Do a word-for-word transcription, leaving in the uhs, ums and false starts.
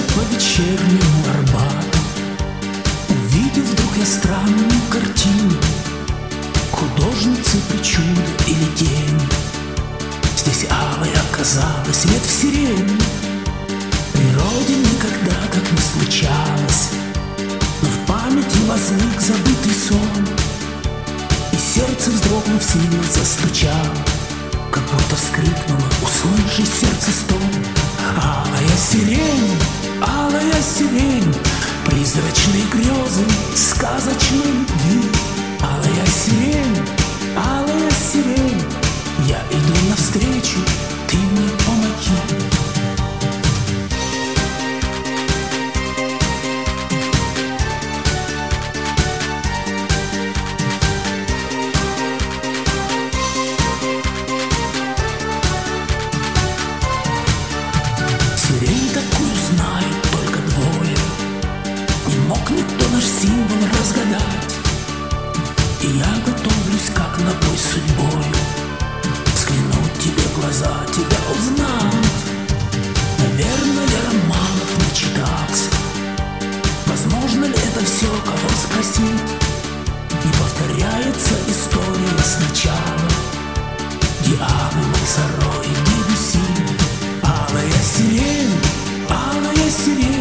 по вечернему Арбату. Увидел вдруг я странную картину художницы причуды или тень. Здесь алой оказалась ветвь сирени. В природе никогда так не случалось, но в памяти возник забытый сон, и сердце, вздрогнув, сильно застучало, как будто вскрикнуло, услышав сердце стон. Алая сирень, алая сирень, призрачные грезы сказочной любви. Алая сирень, алая сирень, я иду навстречу, ты мне помоги. Сирень такую знает только двое, не мог никто наш символ разгадать. И я готовлюсь, как на бой с судьбою, взглянуть тебе в глаза, тебя узнать. Наверное, я романов начитался, возможно ли это все, кого спросить? Не повторяется история сначала Дианы, Монсоро и Дебюсси. Алая сирень, алая сирень,